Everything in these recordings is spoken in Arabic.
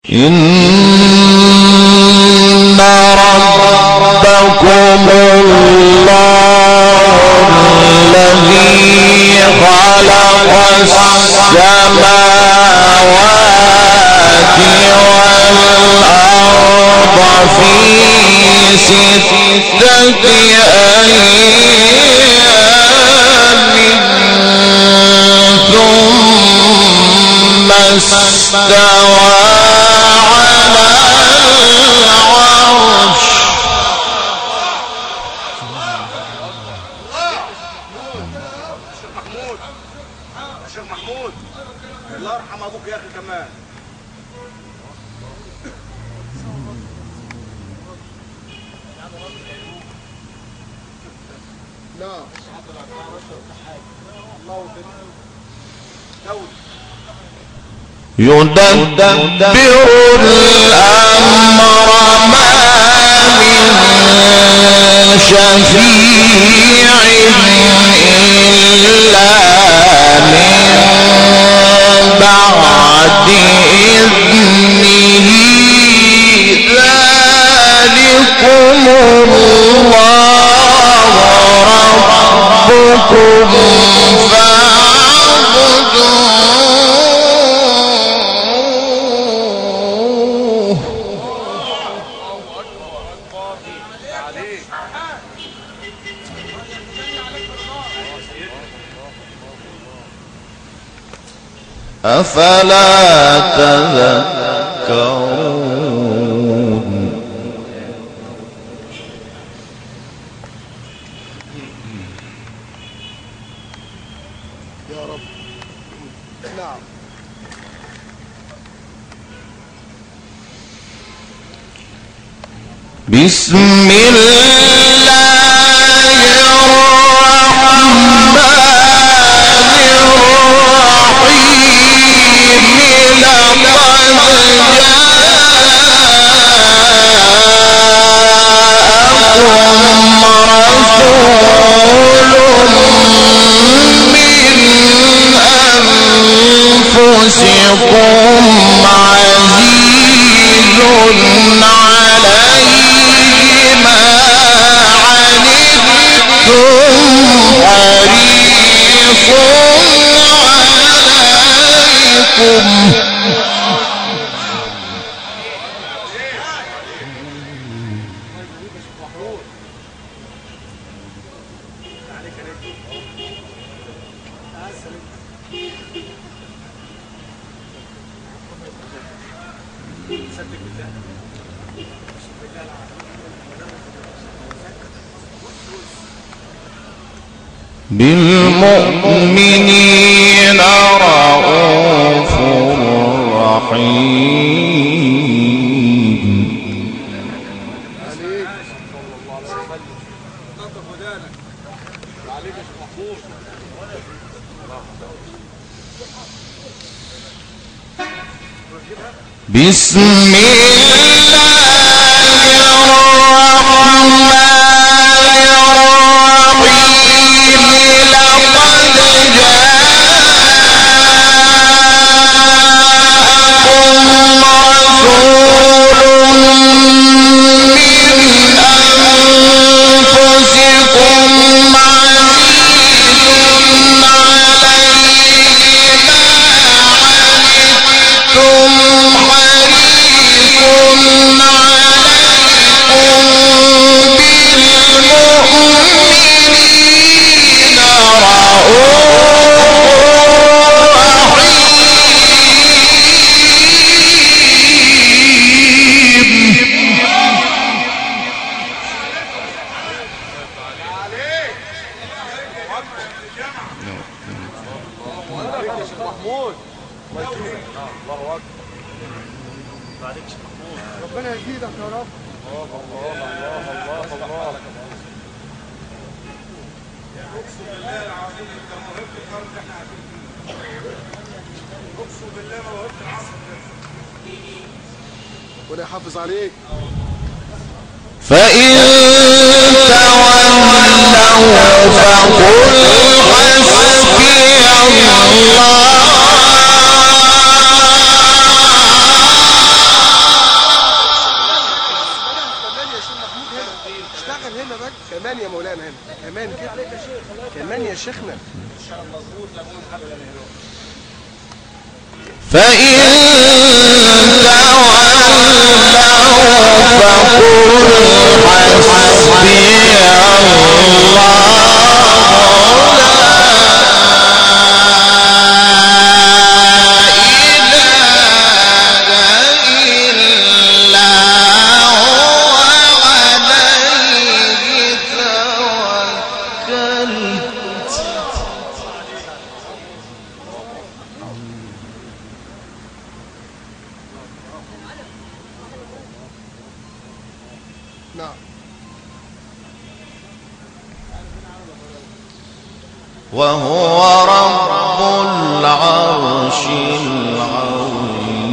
إن ربكم الله الذي خلق السماوات والأرض في 6 أيام ثم استوى على العرش. شيخ محمود الله يرحم ابوك يا اخي كمان. لا يدبر الأمر ما من شفيع إلا من بعد إذنه ذلكم الله ربكم أفلا تذكرون. يا رب. نعم. بسم الله الرحمن أنفسكم عزيز عليه ما عنتم حريص عليكم بالمؤمنين رؤوف رحيم. بسم الله الرحمن ربنا يزيدك يا رب. الله الله الله الله الله. اقسم بالله العظيم انت موهبة الارض احنا عارفين. اقسم بالله موهبة العصر. ولا يحافظ عليك. فإن تولوا فقل حسبي الله كمان كده كمان يا شيخنا. فإن تولوا فقل حسبي نعم. وهو رب العرش العظيم.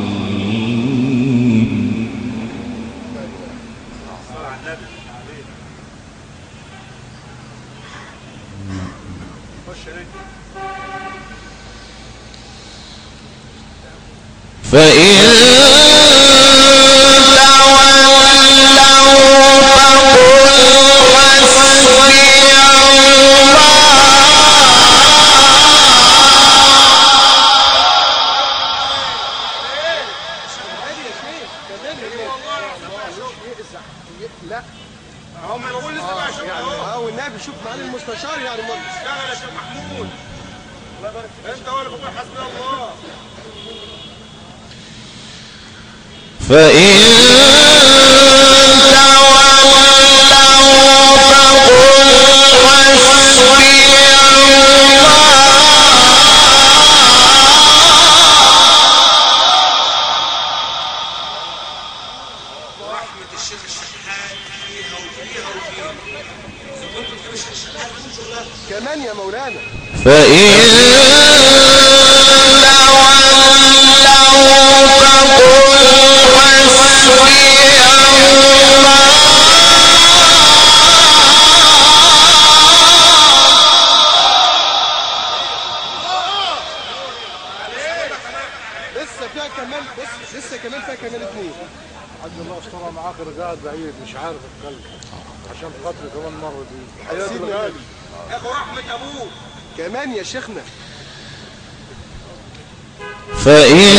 فإن لا هم يقول لسه بقى شوف والنبي شوف معالي المستشار يعني اشتغل يا شيخ محمود. الله يبارك فيك. انت هو اللي بتقول حسبي الله. فإن كمان يا مولانا. فإن لسه فيها كمان لسه كمان فيها كمان اثنين. عبد الله اشترى معاك رجال بعيد مش عارف اتكلم عشان خاطري كمان مرة دي. حياتي الغالي يا اخو رحمة ابوك. كمان يا شيخنا. فإن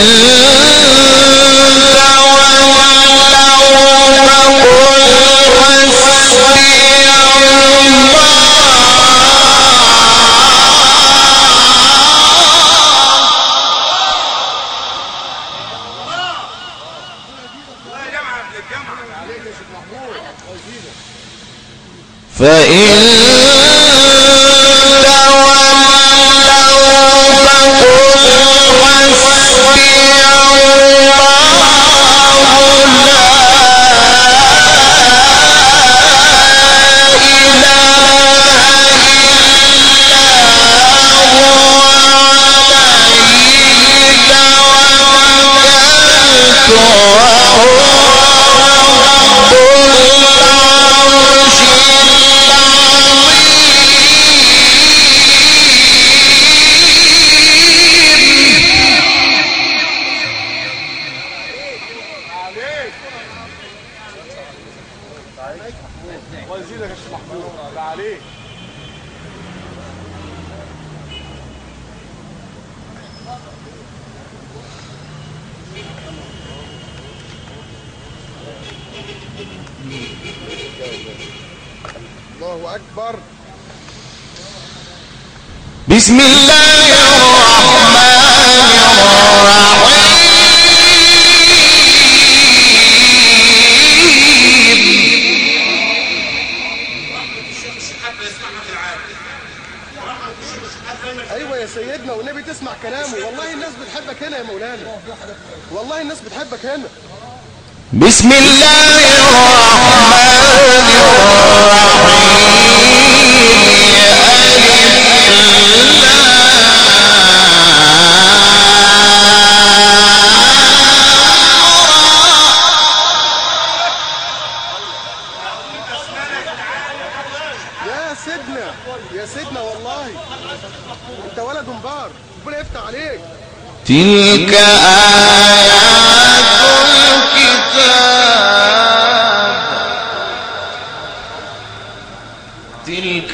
وزيرك يا شيخ محمود الله عليك. الله أكبر. بسم الله الرحمن الرحيم. ايوه يا سيدنا والنبي تسمع كلامه. والله الناس بتحبك هنا يا مولانا. والله الناس بتحبك هنا. بسم الله الرحمن الرحيم. يا سيدنا والله انت ولد مبار. ربنا يفتح عليك. تلك آيات الكتاب. تلك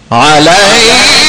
عليه